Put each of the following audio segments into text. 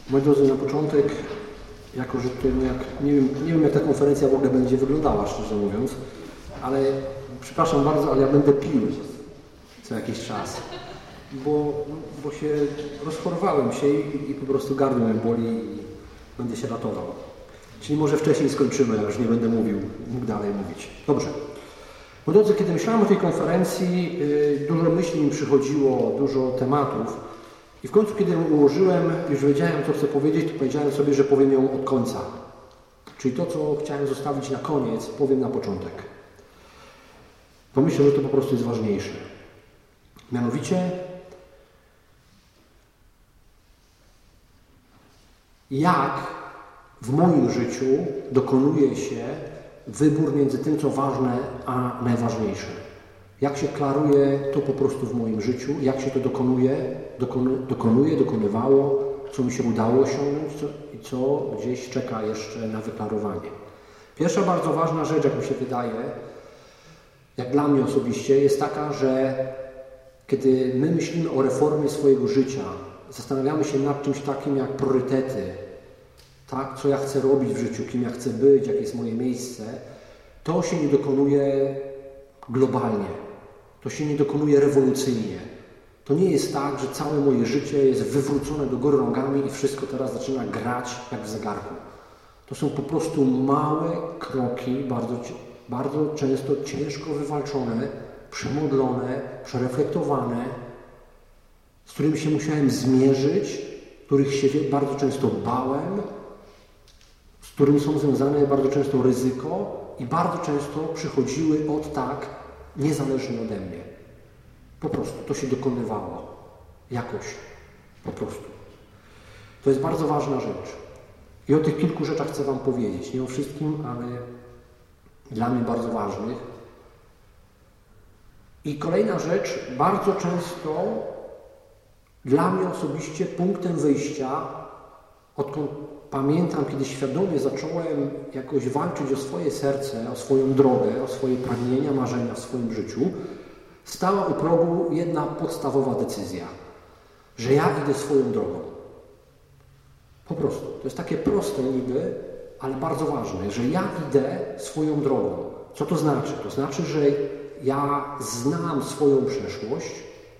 Moi drodzy, na początek, jako że tutaj nie wiem jak ta konferencja w ogóle będzie wyglądała, szczerze mówiąc, ale przepraszam bardzo, ale ja będę pił co jakiś czas, bo się rozchorowałem się i po prostu gardło mnie boli i będę się ratował. Czyli może wcześniej skończymy, ja już nie będę mógł dalej mówić. Dobrze. Moi drodzy, kiedy myślałem o tej konferencji, dużo myśli mi przychodziło, dużo tematów. I w końcu, kiedy ją ułożyłem, już wiedziałem, co chcę powiedzieć, to powiedziałem sobie, że powiem ją od końca. Czyli to, co chciałem zostawić na koniec, powiem na początek. Bo myślę, że to po prostu jest ważniejsze. Mianowicie, jak w moim życiu dokonuje się wybór między tym, co ważne, a najważniejsze. Jak się klaruje to po prostu w moim życiu, jak się to dokonywało, co mi się udało osiągnąć i co gdzieś czeka jeszcze na wyklarowanie. Pierwsza bardzo ważna rzecz, jak mi się wydaje, jak dla mnie osobiście, jest taka, że kiedy my myślimy o reformie swojego życia, zastanawiamy się nad czymś takim jak priorytety, tak, co ja chcę robić w życiu, kim ja chcę być, jakie jest moje miejsce, to się nie dokonuje globalnie. To się nie dokonuje rewolucyjnie. To nie jest tak, że całe moje życie jest wywrócone do góry nogami i wszystko teraz zaczyna grać jak w zegarku. To są po prostu małe kroki, bardzo często ciężko wywalczone, przemodlone, przereflektowane, z którymi się musiałem zmierzyć, których się bardzo często bałem, z którymi są związane bardzo często ryzyko i bardzo często przychodziły od tak, niezależnie ode mnie. Po prostu to się dokonywało. Jakoś. Po prostu. To jest bardzo ważna rzecz. I o tych kilku rzeczach chcę Wam powiedzieć. Nie o wszystkim, ale dla mnie bardzo ważnych. I kolejna rzecz, bardzo często dla mnie osobiście punktem wyjścia, odkąd pamiętam, kiedy świadomie zacząłem jakoś walczyć o swoje serce, o swoją drogę, o swoje pragnienia, marzenia w swoim życiu, stała u progu jedna podstawowa decyzja, że ja idę swoją drogą. Po prostu. To jest takie proste niby, ale bardzo ważne, że ja idę swoją drogą. Co to znaczy? To znaczy, że ja znam swoją przeszłość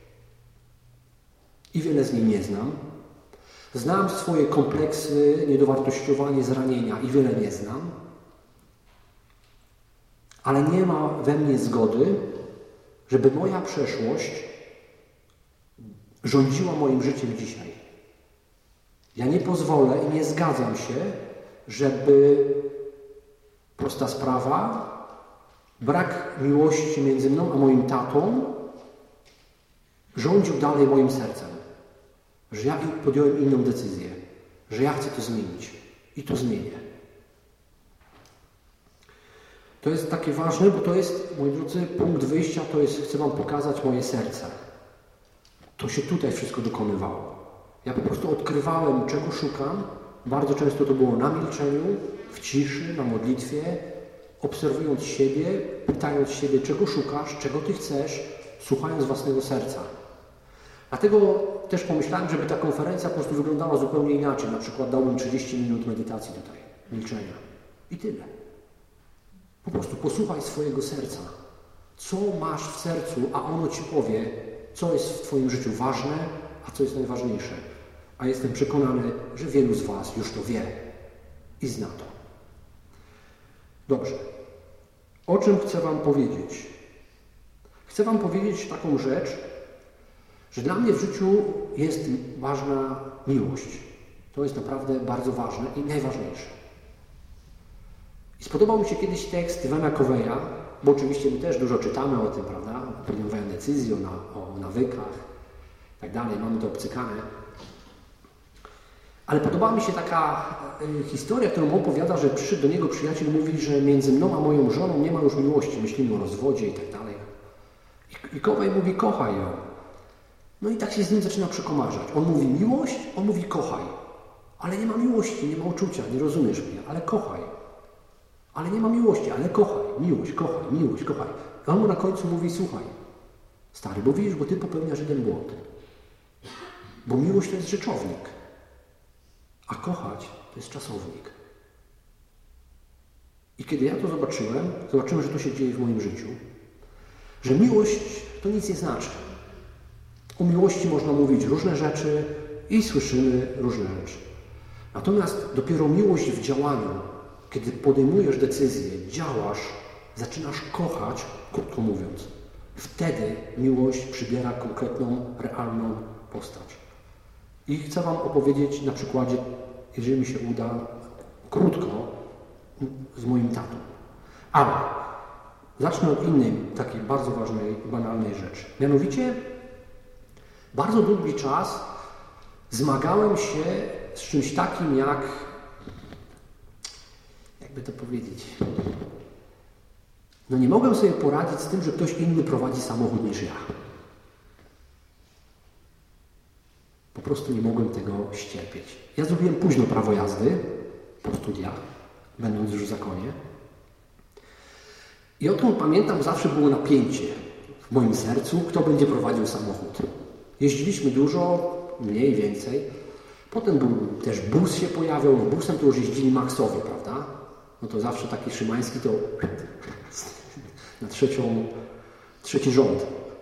i wiele z niej nie znam. Znam swoje kompleksy, niedowartościowanie, zranienia i wiele nie znam. Ale nie ma we mnie zgody, żeby moja przeszłość rządziła moim życiem dzisiaj. Ja nie pozwolę i nie zgadzam się, żeby prosta sprawa, brak miłości między mną a moim tatą rządził dalej moim sercem. Że ja podjąłem inną decyzję, że ja chcę to zmienić i to zmienię. To jest takie ważne, bo to jest, moi drodzy, punkt wyjścia, to jest, chcę Wam pokazać moje serce. To się tutaj wszystko dokonywało. Ja po prostu odkrywałem, czego szukam. Bardzo często to było na milczeniu, w ciszy, na modlitwie, obserwując siebie, pytając siebie, czego szukasz, czego Ty chcesz, słuchając własnego serca. Dlatego też pomyślałem, żeby ta konferencja po prostu wyglądała zupełnie inaczej. Na przykład dałbym 30 minut medytacji tutaj, milczenia. I tyle. Po prostu posłuchaj swojego serca. Co masz w sercu, a ono Ci powie, co jest w Twoim życiu ważne, a co jest najważniejsze. A jestem przekonany, że wielu z Was już to wie i zna to. Dobrze. O czym chcę Wam powiedzieć? Chcę Wam powiedzieć taką rzecz, że dla mnie w życiu jest ważna miłość. To jest naprawdę bardzo ważne i najważniejsze. I spodobał mi się kiedyś tekst Ivana Coveya, bo oczywiście my też dużo czytamy o tym, prawda? O podejmowaniu decyzji, o nawykach i tak dalej. Mamy to obcykane. Ale podobała mi się taka historia, którą opowiada, że przyszedł do niego przyjaciel, mówi, że między mną a moją żoną nie ma już miłości. Myślimy o rozwodzie i tak dalej. I Covey mówi, kochaj ją. No i tak się z nim zaczyna przekomarzać. On mówi miłość, on mówi kochaj. Ale nie ma miłości, nie ma uczucia, nie rozumiesz mnie, ale kochaj. Ale nie ma miłości, ale kochaj. Miłość, kochaj. A on mu na końcu mówi, słuchaj, stary, bo widzisz, bo ty popełniasz jeden błąd. Bo miłość to jest rzeczownik. A kochać to jest czasownik. I kiedy ja to zobaczyłem, że to się dzieje w moim życiu, że miłość to nic nie znaczy. O miłości można mówić różne rzeczy i słyszymy różne rzeczy. Natomiast dopiero miłość w działaniu, kiedy podejmujesz decyzję, działasz, zaczynasz kochać, krótko mówiąc, wtedy miłość przybiera konkretną, realną postać. I chcę Wam opowiedzieć na przykładzie, jeżeli mi się uda, krótko, z moim tatą. Ale zacznę od innej, takiej bardzo ważnej, banalnej rzeczy. Mianowicie, bardzo długi czas zmagałem się z czymś takim jak, jakby to powiedzieć, no nie mogłem sobie poradzić z tym, że ktoś inny prowadzi samochód niż ja. Po prostu nie mogłem tego ścierpieć. Ja zrobiłem późno prawo jazdy, po studiach, będąc już w zakonie. I odkąd pamiętam, zawsze było napięcie w moim sercu, kto będzie prowadził samochód. Jeździliśmy dużo, mniej więcej. Potem też bus się pojawiał. No busem to już jeździli maksowie, prawda? No to zawsze taki Szymański to na trzeci rząd.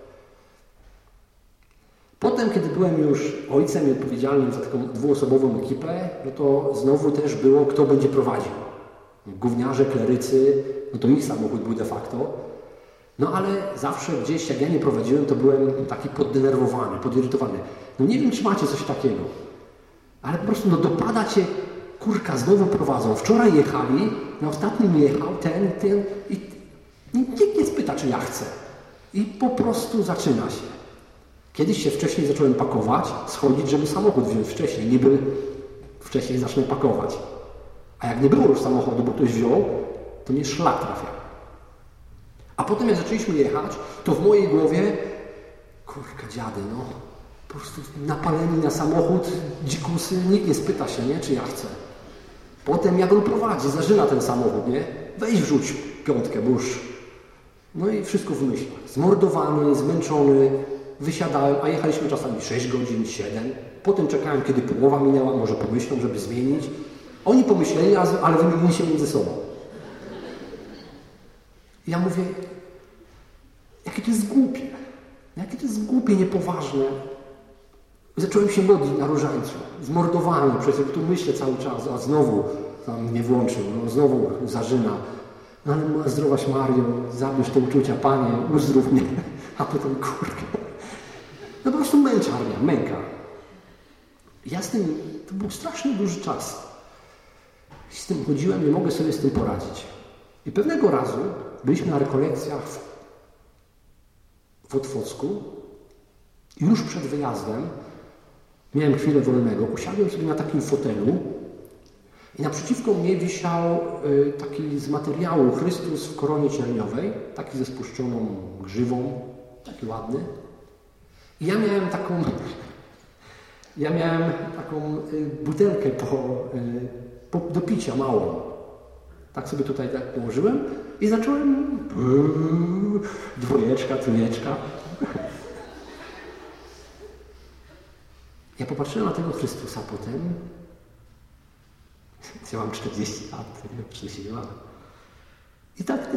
Potem, kiedy byłem już ojcem i odpowiedzialnym za taką dwuosobową ekipę, no to znowu też było, kto będzie prowadził. Gówniarze, klerycy, no to ich samochód był de facto. No ale zawsze gdzieś, jak ja nie prowadziłem, to byłem taki poddenerwowany, podirytowany. No nie wiem, czy macie coś takiego, ale po prostu no dopada cię, kurka, znowu prowadzą. Wczoraj jechali, na ostatnim jechał ten i nikt nie spyta, czy ja chcę. I po prostu zaczyna się. Kiedyś się wcześniej zacząłem pakować, schodzić, żeby samochód wziąć wcześniej. Niby wcześniej zacznę pakować. A jak nie było już samochodu, bo ktoś wziął, to mnie szlak trafia. A potem jak zaczęliśmy jechać, to w mojej głowie, kurka dziady, no, po prostu napaleni na samochód, dzikusy, nikt nie spyta się, nie, czy ja chcę. Potem jak on prowadzi, zażyna ten samochód, nie, weź wrzuć piątkę, burz. No i wszystko w myślach. Zmordowany, zmęczony, wysiadałem, a jechaliśmy czasami 6 godzin, 7. Potem czekałem, kiedy połowa minęła, może pomyślą, żeby zmienić. Oni pomyśleli, ale wymienili się między sobą. Ja mówię, jakie to jest głupie. Jakie to jest głupie, niepoważne. Zacząłem się modlić na różańcu. Zmordowany, przecież tu myślę cały czas, a znowu tam nie włączył, no znowu zażyna. No ale zdrowaś Mario, zabierz te uczucia, Panie, uzdrów mnie. A potem kurka. No po prostu męczarnia, męka. Ja z tym, to był strasznie duży czas. Z tym chodziłem, nie mogę sobie z tym poradzić. I pewnego razu byliśmy na rekolekcjach w Otwocku i już przed wyjazdem miałem chwilę wolnego. Usiadłem sobie na takim fotelu i naprzeciwko mnie wisiał taki z materiału Chrystus w koronie cierniowej, taki ze spuszczoną grzywą, taki ładny. I ja miałem taką butelkę do picia małą. Tak sobie tutaj tak położyłem i zacząłem dwójeczka, trójeczka. Ja popatrzyłem na tego Chrystusa potem. Ja mam 40 lat, 40 lat. I tak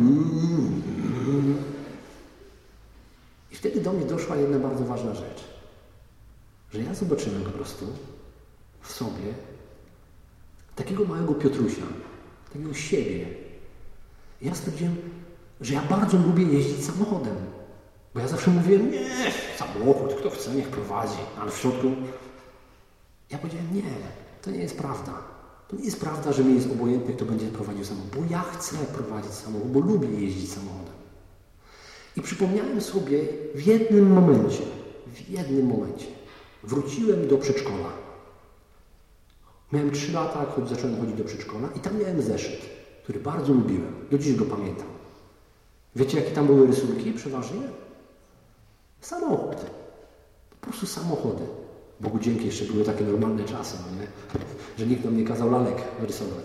I wtedy do mnie doszła jedna bardzo ważna rzecz. Że ja zobaczyłem po prostu w sobie takiego małego Piotrusia, takiego siebie. I ja stwierdziłem, że ja bardzo lubię jeździć samochodem. Bo ja zawsze mówiłem, nie, samochód, kto chce, niech prowadzi. Ale w środku ja powiedziałem, nie, to nie jest prawda. To nie jest prawda, że mi jest obojętne, kto będzie prowadził samochód. Bo ja chcę prowadzić samochód, bo lubię jeździć samochodem. I przypomniałem sobie w jednym momencie, wróciłem do przedszkola. Miałem 3 lata, jak zacząłem chodzić do przedszkola i tam miałem zeszyt, który bardzo lubiłem. Do dziś go pamiętam. Wiecie, jakie tam były rysunki przeważnie? Samochód. Po prostu samochody. Bogu dzięki, jeszcze były takie normalne czasy, no nie? Że nikt nam nie kazał lalek rysować.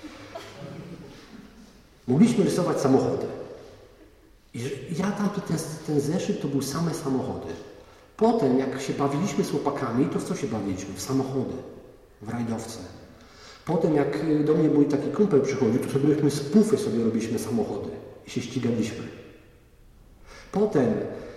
Mogliśmy rysować samochody. I ja tam ten zeszyt to były same samochody. Potem, jak się bawiliśmy z chłopakami, to w co się bawiliśmy? W samochody. w rajdowce. Potem jak do mnie mój taki kumpel przychodził, to sobie spufy sobie robiliśmy samochody i się ścigaliśmy. Potem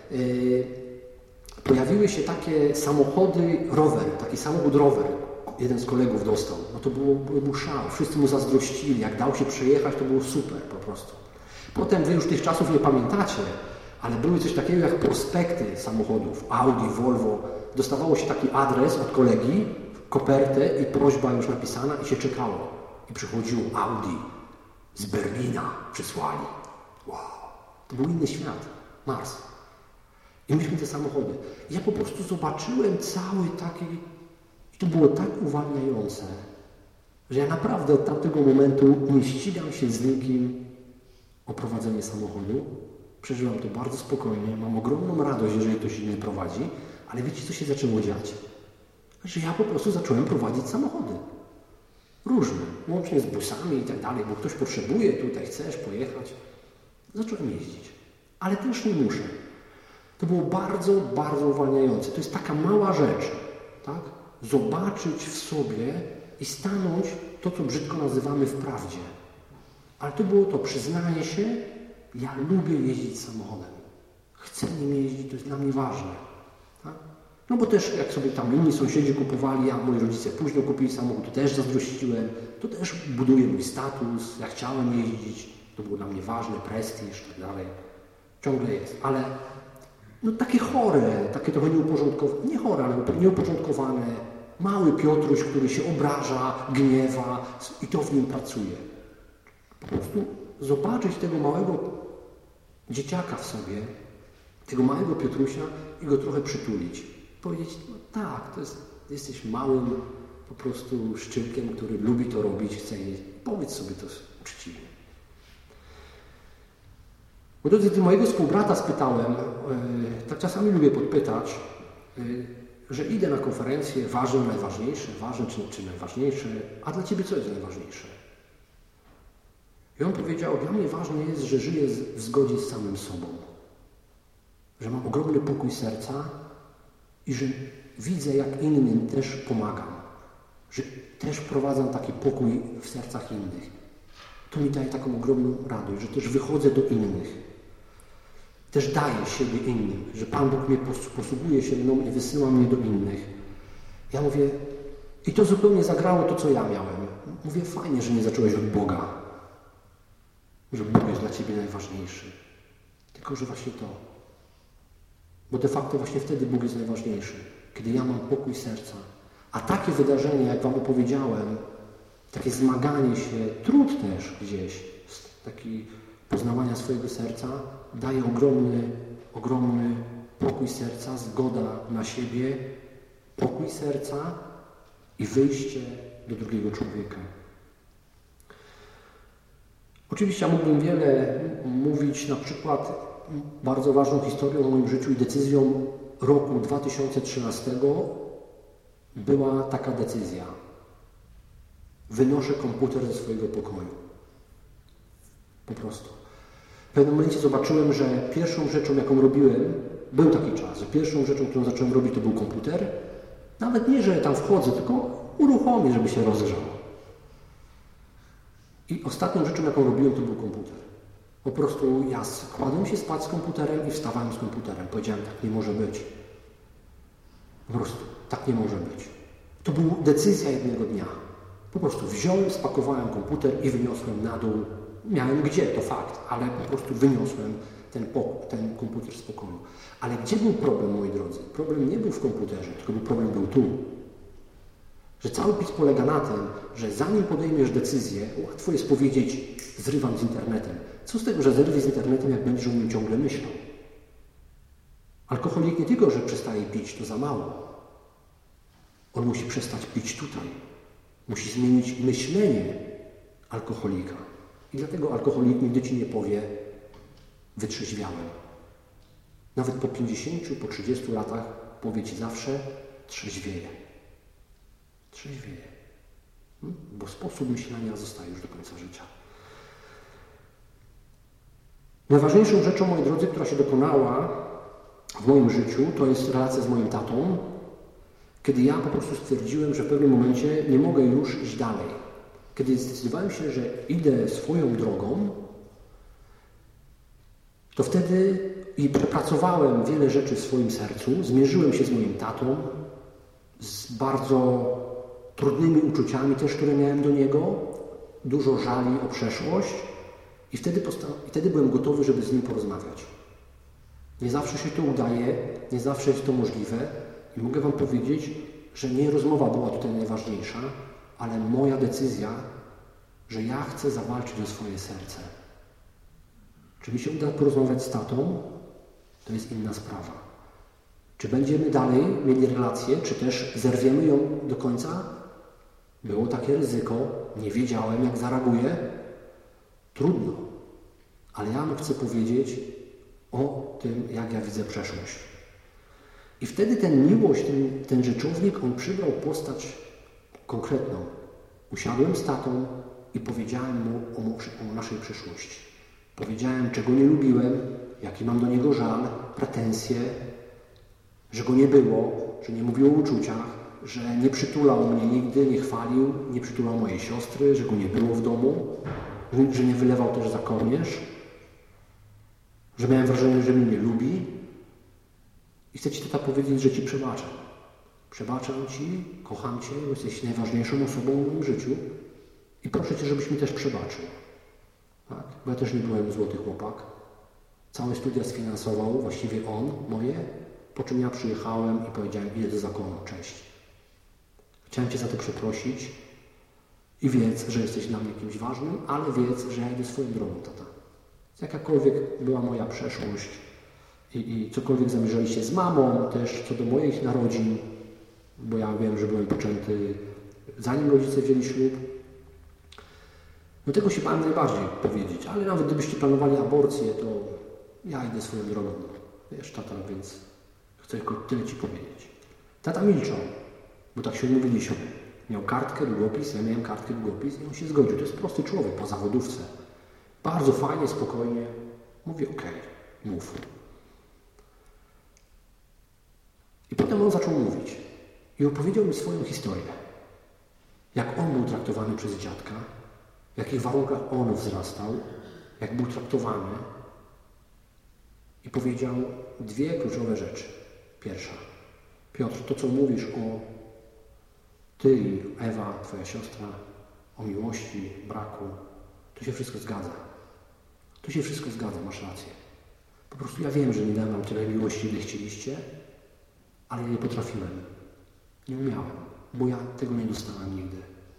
pojawiły się takie samochody rower, taki samochód rower. Jeden z kolegów dostał. No to był szał. Wszyscy mu zazdrościli. Jak dał się przejechać, to było super po prostu. Potem wy już tych czasów nie pamiętacie, ale były coś takiego jak prospekty samochodów. Audi, Volvo. Dostawało się taki adres od kolegi, kopertę i prośba już napisana i się czekało. I przychodziło Audi z Berlina przysłali. Wow. To był inny świat. Mars. I myśmy te samochody. Ja po prostu zobaczyłem cały taki... I to było tak uwalniające, że ja naprawdę od tamtego momentu nie ścigam się z nikim o prowadzenie samochodu. Przeżyłam to bardzo spokojnie. Mam ogromną radość, jeżeli ktoś inny prowadzi. Ale wiecie, co się zaczęło dziać? Że ja po prostu zacząłem prowadzić samochody. Różne. Łącznie z busami i tak dalej, bo ktoś potrzebuje, tutaj chcesz pojechać. Zacząłem jeździć. Ale też nie muszę. To było bardzo, bardzo uwalniające. To jest taka mała rzecz, tak? Zobaczyć w sobie i stanąć to, co brzydko nazywamy w prawdzie. Ale to było to przyznanie się, ja lubię jeździć samochodem. Chcę nim jeździć, to jest dla mnie ważne. Tak? No bo też jak sobie tam inni sąsiedzi kupowali, a moi rodzice późno kupili samochód, to też zazdrościłem, to też buduje mój status, ja chciałem jeździć, to było dla mnie ważne, prestiż i tak dalej. Ciągle jest, ale no takie chore, takie trochę nieuporządkowane, nie chore, ale nieuporządkowane, mały Piotruś, który się obraża, gniewa i to w nim pracuje. Po prostu zobaczyć tego małego dzieciaka w sobie, tego małego Piotrusia i go trochę przytulić. Powiedzieć, no tak, jesteś małym po prostu szczypkiem, który lubi to robić, chce jeść. Powiedz sobie to uczciwie. Bo do mojego współbrata spytałem, tak czasami lubię podpytać, że idę na konferencję, ważne, najważniejsze, czy najważniejsze, a dla Ciebie co jest najważniejsze? I on powiedział, dla mnie ważne jest, że żyję w zgodzie z samym sobą. Że mam ogromny pokój serca i że widzę, jak innym też pomagam. Że też wprowadzam taki pokój w sercach innych. To mi daje taką ogromną radość, że też wychodzę do innych. Też daję siebie innym, że Pan Bóg mnie posługuje się mną i wysyła mnie do innych. Ja mówię, i to zupełnie zagrało to, co ja miałem. Mówię, fajnie, że nie zacząłeś od Boga. Że Bóg jest dla Ciebie najważniejszy. Tylko, że właśnie to. Bo de facto właśnie wtedy Bóg jest najważniejszy. Kiedy ja mam pokój serca. A takie wydarzenie, jak Wam opowiedziałem, takie zmaganie się, trud też gdzieś, taki poznawania swojego serca, daje ogromny pokój serca, zgoda na siebie, pokój serca i wyjście do drugiego człowieka. Oczywiście ja mógłbym wiele mówić, na przykład bardzo ważną historią w moim życiu i decyzją roku 2013 była taka decyzja. Wynoszę komputer ze swojego pokoju. Po prostu. W pewnym momencie zobaczyłem, że pierwszą rzeczą, jaką robiłem, był taki czas, że pierwszą rzeczą, którą zacząłem robić, to był komputer. Nawet nie, że tam wchodzę, tylko uruchomię, żeby się rozgrzał. I ostatnią rzeczą, jaką robiłem, to był komputer. Po prostu ja kładłem się spać z komputerem i wstawałem z komputerem. Powiedziałem, tak nie może być. Po prostu, tak nie może być. To była decyzja jednego dnia. Po prostu wziąłem, spakowałem komputer i wyniosłem na dół. Miałem gdzie, to fakt, ale po prostu wyniosłem ten komputer z pokoju. Ale gdzie był problem, moi drodzy? Problem nie był w komputerze, tylko problem był tu. Że cały PiS polega na tym, że zanim podejmiesz decyzję, łatwo jest powiedzieć, zrywam z internetem. Co z tego, że zerwiesz z internetem, jak będziesz o nim ciągle myślał? Alkoholik nie tylko, że przestaje pić, to za mało. On musi przestać pić tutaj. Musi zmienić myślenie alkoholika. I dlatego alkoholik nigdy Ci nie powie, wytrzeźwiałem. Nawet po 50, po 30 latach powie Ci zawsze, trzeźwieje. Trzeźwieje. Bo sposób myślenia zostaje już do końca życia. Najważniejszą rzeczą, moi drodzy, która się dokonała w moim życiu, to jest relacja z moim tatą, Kiedy ja po prostu stwierdziłem, że w pewnym momencie nie mogę już iść dalej. Kiedy zdecydowałem się, że idę swoją drogą, to wtedy i przepracowałem wiele rzeczy w swoim sercu, zmierzyłem się z moim tatą, z bardzo trudnymi uczuciami też, które miałem do niego, dużo żali o przeszłość i wtedy byłem gotowy, żeby z nim porozmawiać. Nie zawsze się to udaje, nie zawsze jest to możliwe i mogę wam powiedzieć, że nie rozmowa była tutaj najważniejsza, ale moja decyzja, że ja chcę zawalczyć o swoje serce. Czy mi się uda porozmawiać z tatą? To jest inna sprawa. Czy będziemy dalej mieli relację, czy też zerwiemy ją do końca? Było takie ryzyko, nie wiedziałem, jak zareaguję. Trudno, ale ja chcę powiedzieć o tym, jak ja widzę przeszłość. I wtedy ten miłość, ten rzeczownik, on przybrał postać konkretną. Usiadłem z tatą i powiedziałem mu o naszej przeszłości. Powiedziałem, czego nie lubiłem, jaki mam do niego żal, pretensje, że go nie było, że nie mówił o uczuciach, że nie przytulał mnie nigdy, nie chwalił, nie przytulał mojej siostry, że go nie było w domu, że nie wylewał też za kołnierz, że miałem wrażenie, że mnie nie lubi. I chcę Ci tata powiedzieć, że Ci przebaczam. Przebaczam Ci, kocham Cię, jesteś najważniejszą osobą w moim życiu i proszę Cię, żebyś mi też przebaczył. Tak? Bo ja też nie byłem złoty chłopak. Całe studia sfinansował, właściwie on, moje, po czym ja przyjechałem i powiedziałem, idę do zakonu, cześć. Chciałem Cię za to przeprosić i wiedz, że jesteś dla mnie kimś ważnym, ale wiedz, że ja idę swoją drogą, tata. Jakakolwiek była moja przeszłość i cokolwiek zamierzaliście z mamą, też co do moich narodzin, bo ja wiem, że byłem poczęty zanim rodzice wzięli ślub. No tego się bałem najbardziej powiedzieć, ale nawet gdybyście planowali aborcję, to ja idę swoją drogą. Wiesz, tata, więc chcę tylko tyle Ci powiedzieć. Tata milczał, bo tak się umówiliśmy. Miał kartkę, długopis, ja miałem kartkę, długopis i on się zgodził. To jest prosty człowiek po zawodówce. Bardzo fajnie, spokojnie. Mówię, okej, mów. I potem on zaczął mówić i opowiedział mi swoją historię. Jak on był traktowany przez dziadka, w jakich warunkach on wzrastał, jak był traktowany. I powiedział dwie kluczowe rzeczy. Pierwsza. Piotr, to co mówisz o Ty i Ewa, Twoja siostra, o miłości, braku, to się wszystko zgadza. To się wszystko zgadza, masz rację. Po prostu ja wiem, że nie dałem wam tyle miłości, ile chcieliście, ale ja nie potrafiłem. Nie umiałem, bo ja tego nie dostałem nigdy.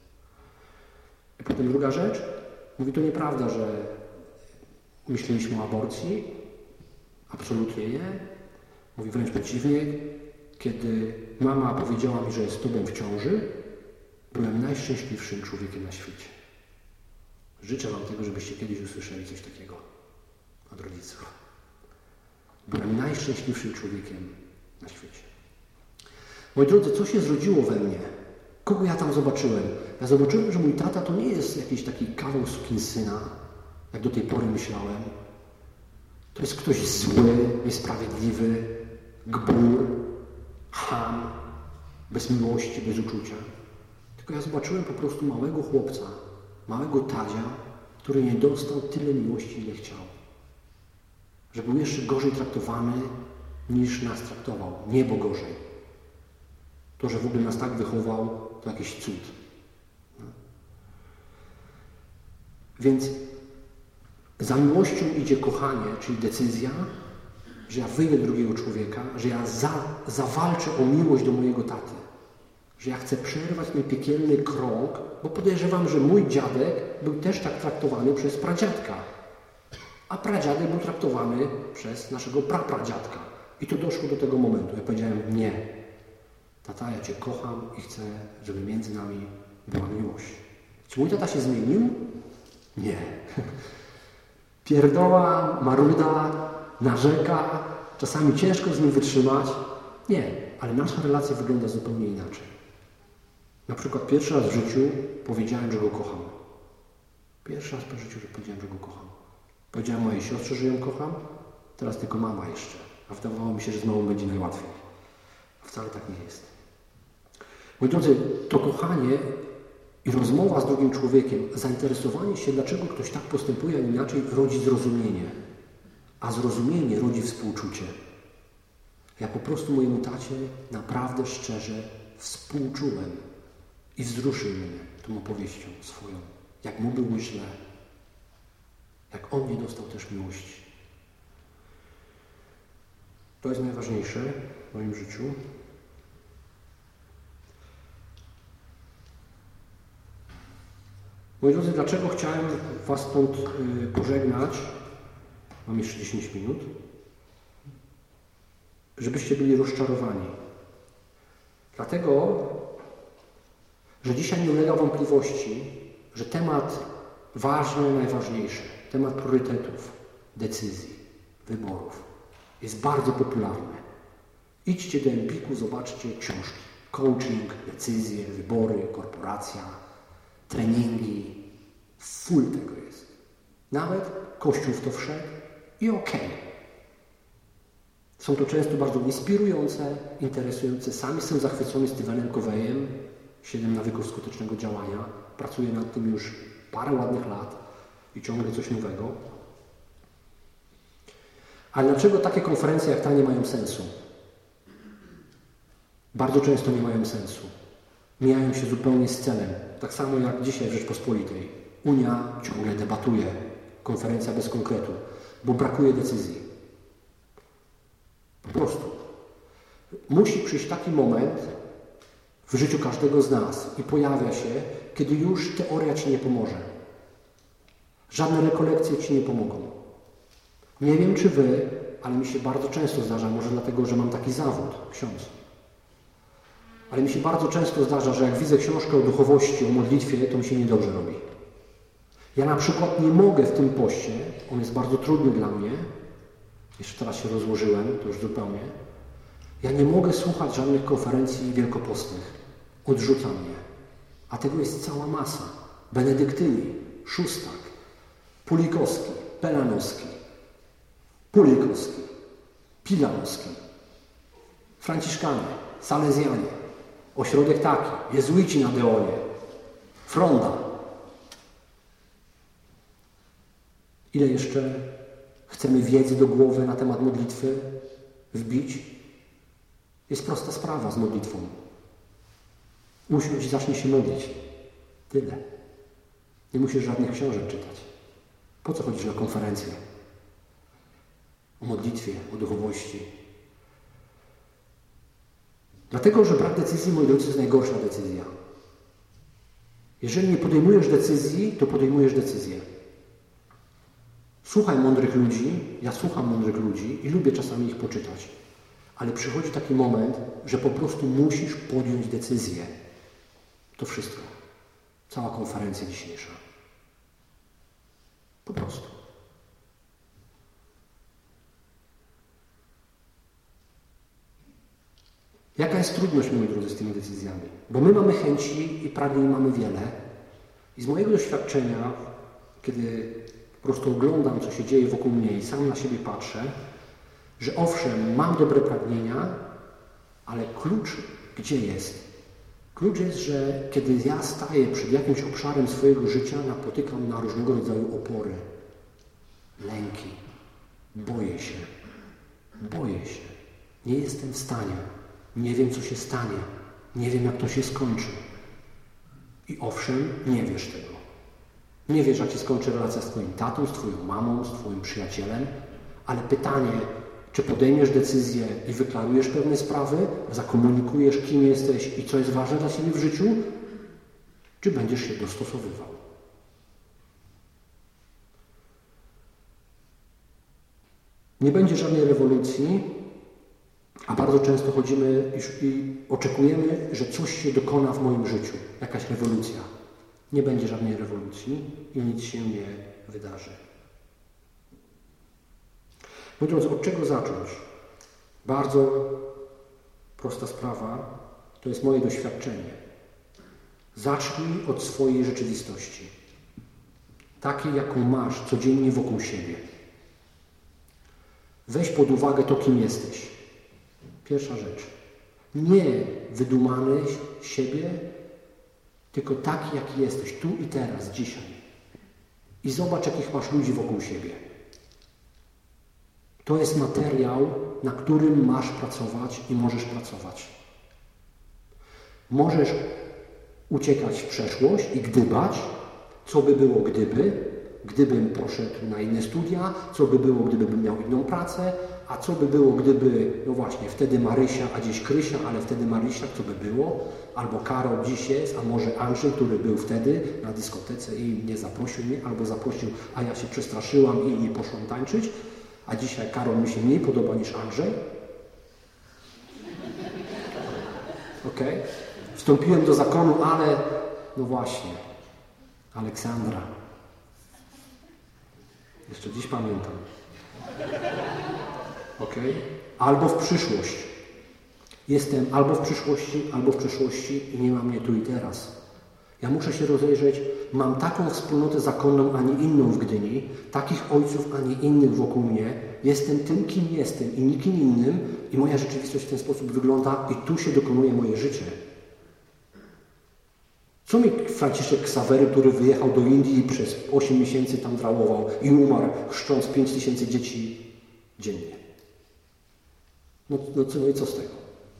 I potem druga rzecz. Mówi, to nieprawda, że myśleliśmy o aborcji. Absolutnie nie. Mówi wręcz przeciwnie. Kiedy mama powiedziała mi, że jest z Tobą w ciąży, byłem najszczęśliwszym człowiekiem na świecie. Życzę Wam tego, żebyście kiedyś usłyszeli coś takiego od rodziców. Byłem najszczęśliwszym człowiekiem na świecie. Moi drodzy, co się zrodziło we mnie? Kogo ja tam zobaczyłem? Ja zobaczyłem, że mój tata to nie jest jakiś taki kawał sukinsyna, jak do tej pory myślałem. To jest ktoś zły, niesprawiedliwy, gbur, cham, bez miłości, bez uczucia. Tylko ja zobaczyłem po prostu małego chłopca, małego Tadzia, który nie dostał tyle miłości, ile chciał. Że był jeszcze gorzej traktowany, niż nas traktował. Niebo gorzej. To, że w ogóle nas tak wychował, to jakiś cud. No. Więc za miłością idzie kochanie, czyli decyzja, że ja wyjdę do drugiego człowieka, że ja zawalczę o miłość do mojego taty. Że ja chcę przerwać ten piekielny krąg, bo podejrzewam, że mój dziadek był też tak traktowany przez pradziadka. A pradziadek był traktowany przez naszego prapradziadka. I to doszło do tego momentu. Ja powiedziałem, nie. Tata, ja Cię kocham i chcę, żeby między nami była miłość. Czy mój tata się zmienił? Nie. Pierdoła, maruda, narzeka, czasami ciężko z nim wytrzymać. Nie, ale nasza relacja wygląda zupełnie inaczej. Na przykład pierwszy raz w życiu powiedziałem, że go kocham. Pierwszy raz w życiu, że powiedziałem, że go kocham. Powiedziałem mojej siostrze, że ją kocham, teraz tylko mama jeszcze. A wydawało mi się, że z mamą będzie najłatwiej. A wcale tak nie jest. Moi drodzy, to kochanie i rozmowa z drugim człowiekiem, zainteresowanie się, dlaczego ktoś tak postępuje, a nie inaczej, rodzi zrozumienie. A zrozumienie rodzi współczucie. Ja po prostu mojemu tacie naprawdę szczerze współczułem i wzruszył mnie tą opowieścią swoją. Jak mu było źle. Jak on nie dostał też miłości. To jest najważniejsze w moim życiu. Moi drodzy, dlaczego chciałem Was stąd pożegnać? Mam jeszcze 10 minut. Żebyście byli rozczarowani. Dlatego, że dzisiaj nie ulega wątpliwości, że temat ważny, najważniejszy, temat priorytetów, decyzji, wyborów jest bardzo popularny. Idźcie do Empiku, zobaczcie książki. Coaching, decyzje, wybory, korporacja, treningi. Full tego jest. Nawet Kościół w to wszedł i okej. Są to często bardzo inspirujące, interesujące. Sam jestem zachwycony Stevenem Coveyem, 7 nawyków skutecznego działania. Pracuję nad tym już parę ładnych lat i ciągle coś nowego. Ale dlaczego takie konferencje jak ta nie mają sensu? Bardzo często nie mają sensu. Mijają się zupełnie z celem. Tak samo jak dzisiaj w Rzeczpospolitej. Unia ciągle debatuje. Konferencja bez konkretu. Bo brakuje decyzji. Po prostu. Musi przyjść taki moment w życiu każdego z nas i pojawia się, kiedy już teoria Ci nie pomoże. Żadne rekolekcje Ci nie pomogą. Nie wiem, czy Wy, ale mi się bardzo często zdarza, może dlatego, że mam taki zawód, ksiądz. Ale mi się bardzo często zdarza, że jak widzę książkę o duchowości, o modlitwie, to mi się niedobrze robi. Ja na przykład nie mogę w tym poście, on jest bardzo trudny dla mnie, jeszcze teraz się rozłożyłem, to już zupełnie, ja nie mogę słuchać żadnych konferencji wielkopostnych. Odrzuca mnie. A tego jest cała masa. Benedyktyni, Szóstak, Pulikowski, Pelanowski, Pulikowski, Pilanowski, Franciszkanie, Salezjanie, ośrodek taki, jezuici na Deonie, Fronda. Ile jeszcze chcemy wiedzy do głowy na temat modlitwy wbić? Jest prosta sprawa z modlitwą. Usiądź i zacznij się modlić. Tyle. Nie musisz żadnych książek czytać. Po co chodzisz na konferencję? O modlitwie, o duchowości. Dlatego, że brak decyzji, moi drodzy, to jest najgorsza decyzja. Jeżeli nie podejmujesz decyzji, to podejmujesz decyzję. Słuchaj mądrych ludzi, ja słucham mądrych ludzi i lubię czasami ich poczytać. Ale przychodzi taki moment, że po prostu musisz podjąć decyzję. To wszystko. Cała konferencja dzisiejsza. Po prostu. Jaka jest trudność, moi drodzy, z tymi decyzjami? Bo my mamy chęci i pragnień mamy wiele. I z mojego doświadczenia, kiedy po prostu oglądam, co się dzieje wokół mnie i sam na siebie patrzę, że owszem, mam dobre pragnienia, ale klucz gdzie jest? Klucz jest, że kiedy ja staję przed jakimś obszarem swojego życia, napotykam na różnego rodzaju opory, lęki. Boję się. Boję się. Nie jestem w stanie. Nie wiem, co się stanie. Nie wiem, jak to się skończy. I owszem, nie wiesz tego. Nie wiesz, jak się skończy relacja z Twoim tatą, z Twoją mamą, z Twoim przyjacielem, ale pytanie, czy podejmiesz decyzję i wyklarujesz pewne sprawy, zakomunikujesz, kim jesteś i co jest ważne dla Ciebie w życiu, czy będziesz się dostosowywał. Nie będzie żadnej rewolucji, a bardzo często chodzimy i oczekujemy, że coś się dokona w moim życiu, jakaś rewolucja. Nie będzie żadnej rewolucji i nic się nie wydarzy. Moi drodzy, od czego zacząć? Bardzo prosta sprawa, to jest moje doświadczenie. Zacznij od swojej rzeczywistości. Takiej, jaką masz codziennie wokół siebie. Weź pod uwagę to, kim jesteś. Pierwsza rzecz. Nie wydumany siebie, tylko taki, jaki jesteś, tu i teraz, dzisiaj. I zobacz, jakich masz ludzi wokół siebie. To jest materiał, na którym masz pracować i możesz pracować. Możesz uciekać w przeszłość i gdybać, co by było gdybym poszedł na inne studia, co by było, gdybym miał inną pracę, a co by było, gdyby, no właśnie, wtedy Marysia, a dziś Krysia, ale wtedy Marysia, co by było? Albo Karol dziś jest, a może Andrzej, który był wtedy na dyskotece i nie zaprosił mnie, albo zaprosił, a ja się przestraszyłam i nie poszłam tańczyć, a dzisiaj Karol mi się mniej podoba niż Andrzej. Okej? Wstąpiłem do zakonu, ale, no właśnie, Aleksandra. Jeszcze dziś pamiętam. Okej? Albo w przyszłość. Jestem albo w przyszłości, albo w przeszłości i nie mam mnie tu i teraz. Ja muszę się rozejrzeć, mam taką wspólnotę zakonną, a nie inną w Gdyni, takich ojców, a nie innych wokół mnie. Jestem tym, kim jestem i nikim innym i moja rzeczywistość w ten sposób wygląda i tu się dokonuje moje życie. Co mi Franciszek Ksawery, który wyjechał do Indii i przez 8 miesięcy tam drałował i umarł, chrzcząc 5000 dzieci dziennie? No i co z tego?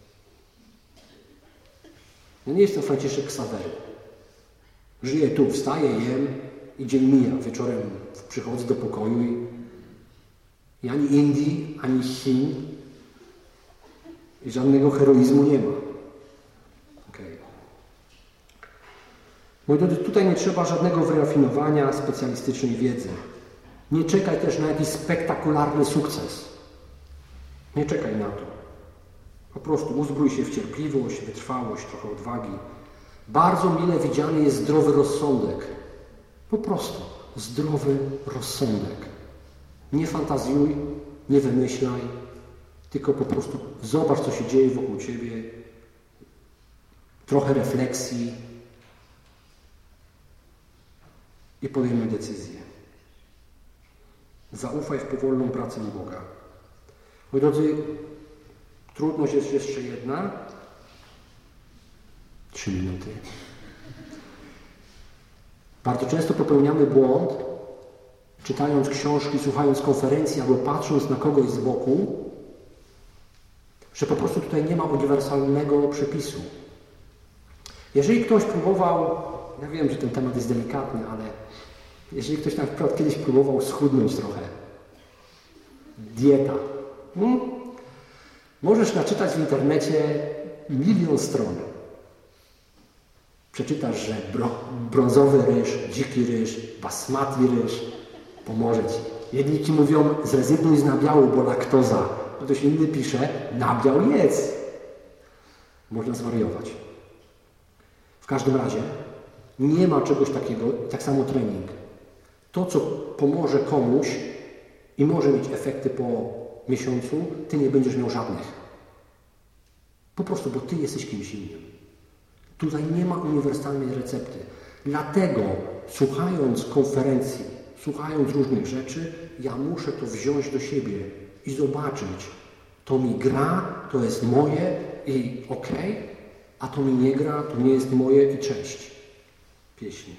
Ja nie jestem Franciszek Ksawery. Żyję tu, wstaję, jem i dzień mija. Wieczorem przychodzę do pokoju i ani Indii, ani Chin i żadnego heroizmu nie ma. Okay. Moi drodzy, tutaj nie trzeba żadnego wyrafinowania, specjalistycznej wiedzy. Nie czekaj też na jakiś spektakularny sukces. Nie czekaj na to. Po prostu uzbrój się w cierpliwość, wytrwałość, trochę odwagi. Bardzo mile widziany jest zdrowy rozsądek. Po prostu zdrowy rozsądek. Nie fantazjuj, nie wymyślaj, tylko po prostu zobacz, co się dzieje wokół ciebie. Trochę refleksji i podejmij decyzję. Zaufaj w powolną pracę Boga. Moi drodzy, trudność jest jeszcze jedna. 3 minuty. Bardzo często popełniamy błąd, czytając książki, słuchając konferencji albo patrząc na kogoś z boku, że po prostu tutaj nie ma uniwersalnego przepisu. Jeżeli ktoś próbował, ja wiem, że ten temat jest delikatny, ale jeżeli ktoś na przykład kiedyś próbował schudnąć trochę, dieta, możesz naczytać w internecie 1 000 000 stron. Przeczytasz, że brązowy ryż, dziki ryż, basmati ryż pomoże ci. Jedni ci mówią, zrezygnuj z nabiału, bo laktoza. Ktoś inny pisze, nabiał jedz. Można zwariować. W każdym razie nie ma czegoś takiego, tak samo trening. To, co pomoże komuś i może mieć efekty po miesiącu, ty nie będziesz miał żadnych. Po prostu, bo ty jesteś kimś innym. Tutaj nie ma uniwersalnej recepty. Dlatego, słuchając konferencji, słuchając różnych rzeczy, ja muszę to wziąć do siebie i zobaczyć. To mi gra, to jest moje i okej, a to mi nie gra, to nie jest moje i cześć. Pieśni.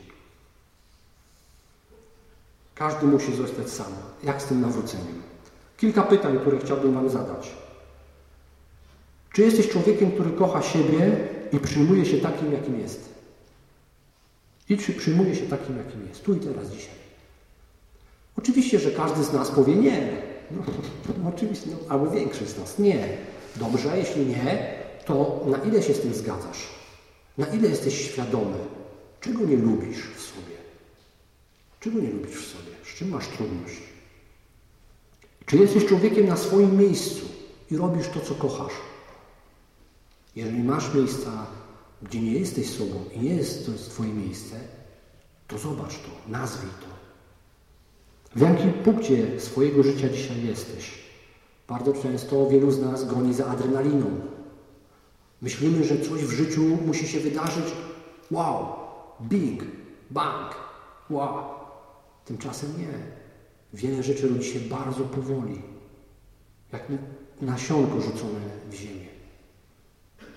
Każdy musi zostać sam. Jak z tym nawróceniem? Kilka pytań, które chciałbym wam zadać. Czy jesteś człowiekiem, który kocha siebie i przyjmuje się takim, jakim jest? I czy przyjmuje się takim, jakim jest? Tu i teraz, dzisiaj. Oczywiście, że każdy z nas powie nie. No, oczywiście, albo większość z nas nie. Dobrze, jeśli nie, to na ile się z tym zgadzasz? Na ile jesteś świadomy? Czego nie lubisz w sobie? Czego nie lubisz w sobie? Z czym masz trudność? Czy jesteś człowiekiem na swoim miejscu i robisz to, co kochasz? Jeżeli masz miejsca, gdzie nie jesteś sobą i nie jest to twoje miejsce, to zobacz to, nazwij to. W jakim punkcie swojego życia dzisiaj jesteś? Bardzo często wielu z nas goni za adrenaliną. Myślimy, że coś w życiu musi się wydarzyć. Wow, big, bang, wow. Tymczasem nie. Wiele rzeczy rodzi się bardzo powoli. Jak nasionko rzucone w ziemię.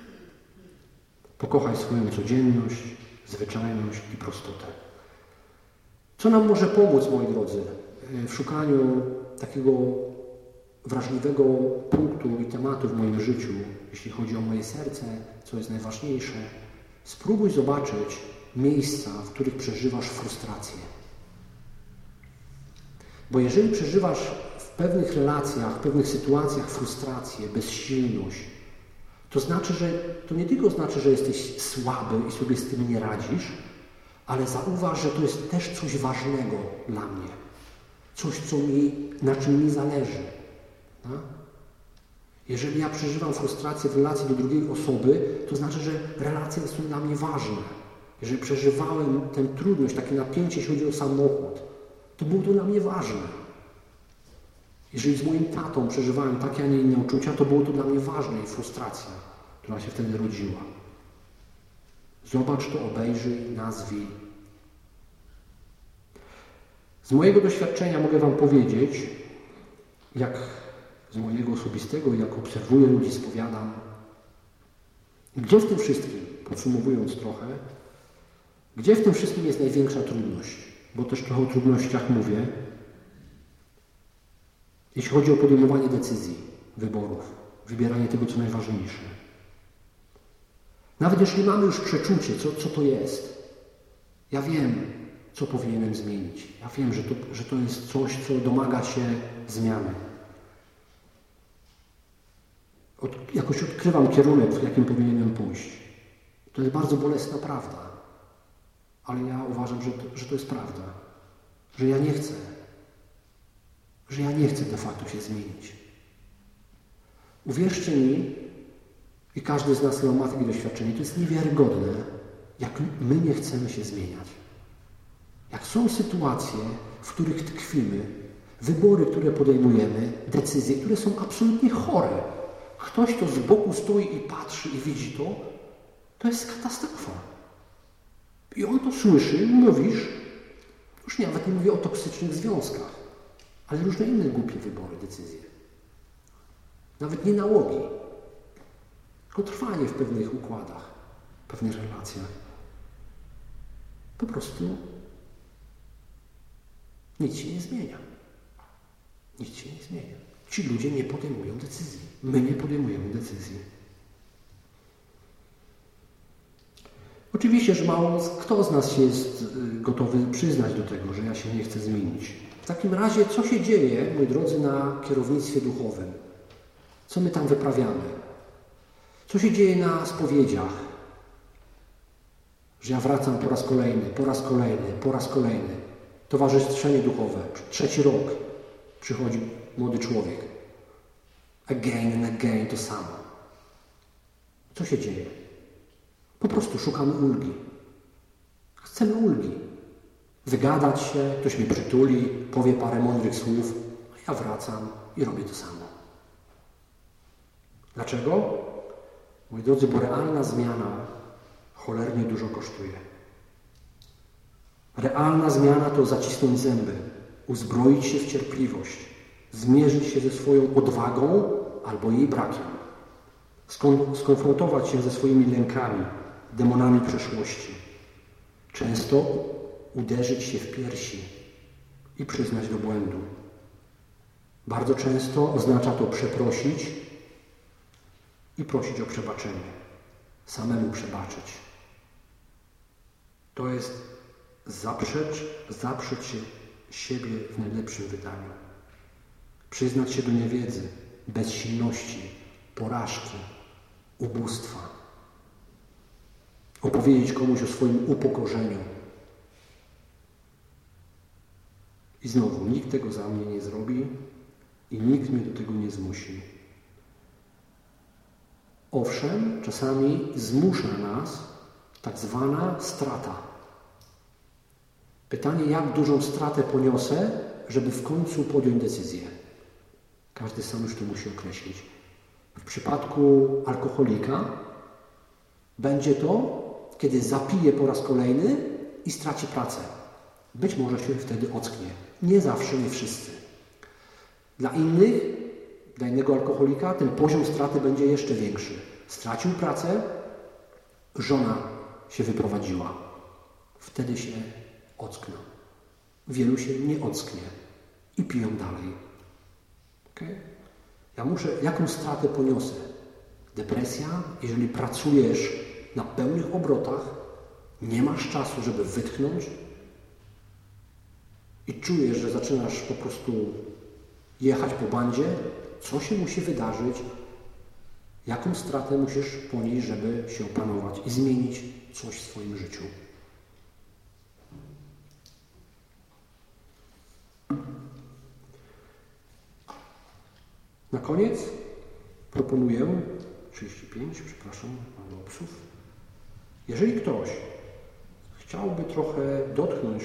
Pokochaj swoją codzienność, zwyczajność i prostotę. Co nam może pomóc, moi drodzy, w szukaniu takiego wrażliwego punktu i tematu w moim życiu, jeśli chodzi o moje serce, co jest najważniejsze? Spróbuj zobaczyć miejsca, w których przeżywasz frustrację. Bo jeżeli przeżywasz w pewnych relacjach, w pewnych sytuacjach frustrację, bezsilność, to nie tylko znaczy, że jesteś słaby i sobie z tym nie radzisz, ale zauważ, że to jest też coś ważnego dla mnie. Coś, na czym mi zależy. No? Jeżeli ja przeżywam frustrację w relacji do drugiej osoby, to znaczy, że relacje są dla mnie ważne. Jeżeli przeżywałem tę trudność, takie napięcie, jeśli chodzi o samochód, to było to dla mnie ważne. Jeżeli z moim tatą przeżywałem takie, a nie inne uczucia, to było to dla mnie ważne i frustracja, która się wtedy rodziła. Zobacz to, obejrzyj, nazwij. Z mojego doświadczenia mogę Wam powiedzieć, jak z mojego osobistego, jak obserwuję ludzi, spowiadam, gdzie w tym wszystkim, podsumowując trochę, gdzie w tym wszystkim jest największa trudność? Bo też trochę o trudnościach mówię. Jeśli chodzi o podejmowanie decyzji, wyborów, wybieranie tego, co najważniejsze. Nawet jeśli mamy już przeczucie, co to jest, ja wiem, co powinienem zmienić. Ja wiem, że to jest coś, co domaga się zmiany. Jakoś odkrywam kierunek, w jakim powinienem pójść. To jest bardzo bolesna prawda. Ale ja uważam, że to jest prawda. Że ja nie chcę. Że ja nie chcę de facto się zmienić. Uwierzcie mi, i każdy z nas ma takie doświadczenie, to jest niewiarygodne, jak my nie chcemy się zmieniać. Jak są sytuacje, w których tkwimy, wybory, które podejmujemy, decyzje, które są absolutnie chore. Ktoś, kto z boku stoi i patrzy i widzi to jest katastrofa. I on to słyszy, mówisz, już nawet nie mówię o toksycznych związkach, ale różne inne głupie wybory, decyzje. Nawet nie nałogi, tylko trwanie w pewnych układach, w pewnych relacjach. Po prostu nic się nie zmienia. Nic się nie zmienia. Ci ludzie nie podejmują decyzji. My nie podejmujemy decyzji. Oczywiście, że mało kto z nas się jest gotowy przyznać do tego, że ja się nie chcę zmienić. W takim razie, co się dzieje, moi drodzy, na kierownictwie duchowym? Co my tam wyprawiamy? Co się dzieje na spowiedziach? Że ja wracam po raz kolejny, po raz kolejny, po raz kolejny. Towarzyszenie duchowe. 3. rok przychodzi młody człowiek. Again and again to samo. Co się dzieje? Po prostu szukamy ulgi. Chcemy ulgi. Wygadać się, ktoś mnie przytuli, powie parę mądrych słów, a ja wracam i robię to samo. Dlaczego? Moi drodzy, bo realna zmiana cholernie dużo kosztuje. Realna zmiana to zacisnąć zęby, uzbroić się w cierpliwość, zmierzyć się ze swoją odwagą albo jej brakiem, skonfrontować się ze swoimi lękami, demonami przeszłości, często uderzyć się w piersi i przyznać do błędu. Bardzo często oznacza to przeprosić i prosić o przebaczenie, samemu przebaczyć. To jest zaprzeć się siebie w najlepszym wydaniu. Przyznać się do niewiedzy, bezsilności, porażki, ubóstwa. Opowiedzieć komuś o swoim upokorzeniu. I znowu, nikt tego za mnie nie zrobi i nikt mnie do tego nie zmusi. Owszem, czasami zmusza nas tak zwana strata. Pytanie, jak dużą stratę poniosę, żeby w końcu podjąć decyzję. Każdy sam już to musi określić. W przypadku alkoholika będzie to, kiedy zapije po raz kolejny i straci pracę. Być może się wtedy ocknie. Nie zawsze, nie wszyscy. Dla innego alkoholika ten poziom straty będzie jeszcze większy. Stracił pracę żona się wyprowadziła. Wtedy się ockną. Wielu się nie ocknie i piją dalej. Okay? Jaką stratę poniosę? Depresja, jeżeli pracujesz na pełnych obrotach, nie masz czasu, żeby wytchnąć i czujesz, że zaczynasz po prostu jechać po bandzie, co się musi wydarzyć, jaką stratę musisz ponieść, żeby się opanować i zmienić coś w swoim życiu. Na koniec proponuję 35, przepraszam, mamy psów. Jeżeli ktoś chciałby trochę dotknąć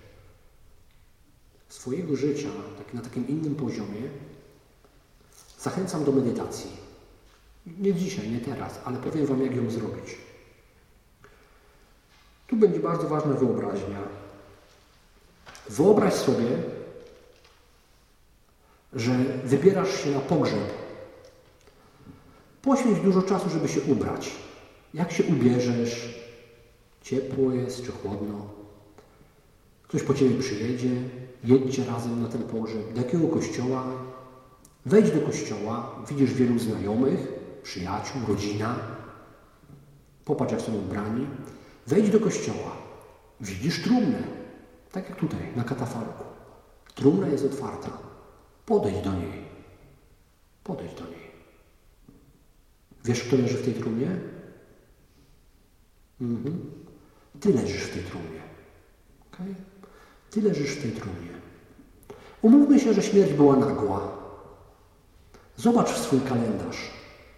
swojego życia na takim innym poziomie, zachęcam do medytacji. Nie dzisiaj, nie teraz, ale powiem Wam, jak ją zrobić. Tu będzie bardzo ważna wyobraźnia. Wyobraź sobie, że wybierasz się na pogrzeb. Poświęć dużo czasu, żeby się ubrać. Jak się ubierzesz? Ciepło jest czy chłodno? Ktoś po Ciebie przyjedzie, jedźcie razem na ten pogrzeb. Do jakiego kościoła? Wejdź do kościoła, widzisz wielu znajomych, przyjaciół, rodzina. Popatrz, jak są ubrani. Wejdź do kościoła, widzisz trumnę, tak jak tutaj, na katafalku. Trumna jest otwarta. Podejdź do niej. Podejdź do niej. Wiesz, kto leży w tej trumnie? Ty leżysz w tej trumnie. Okay? Ty leżysz w tej trumnie. Umówmy się, że śmierć była nagła. Zobacz w swój kalendarz.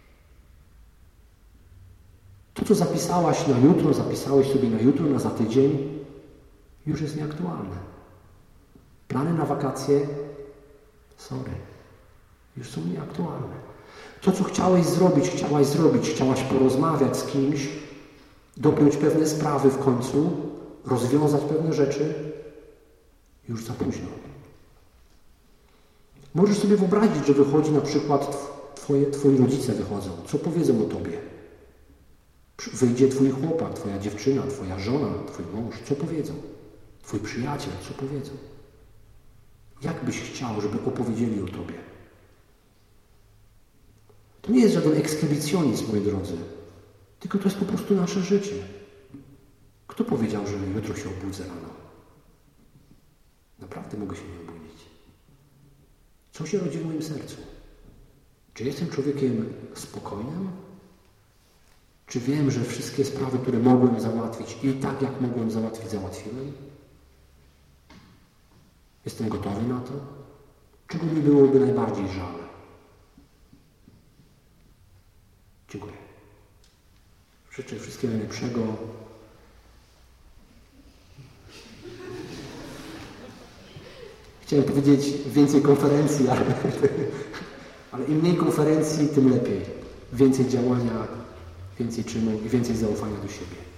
To, co zapisałaś na jutro, zapisałeś sobie na jutro, na za tydzień, już jest nieaktualne. Plany na wakacje, już są nieaktualne. To, co chciałaś zrobić, chciałaś porozmawiać z kimś, dopiąć pewne sprawy w końcu, rozwiązać pewne rzeczy, już za późno. Możesz sobie wyobrazić, że wychodzi na przykład twoi rodzice wychodzą. Co powiedzą o tobie? Wyjdzie twój chłopak, twoja dziewczyna, twoja żona, twój mąż. Co powiedzą? Twój przyjaciel, co powiedzą? Jak byś chciał, żeby opowiedzieli o tobie? To nie jest żaden ekshibicjonizm, moi drodzy. Tylko to jest po prostu nasze życie. Kto powiedział, że jutro się obudzę rano? Naprawdę mogę się nie obudzić. Co się rodzi w moim sercu? Czy jestem człowiekiem spokojnym? Czy wiem, że wszystkie sprawy, które mogłem załatwić i tak jak mogłem załatwić, załatwiłem? Jestem gotowy na to? Czego mi byłoby najbardziej żal? Dziękuję. Życzę wszystkiego najlepszego. Chciałem powiedzieć więcej konferencji, ale im mniej konferencji, tym lepiej. Więcej działania, więcej czynu i więcej zaufania do siebie.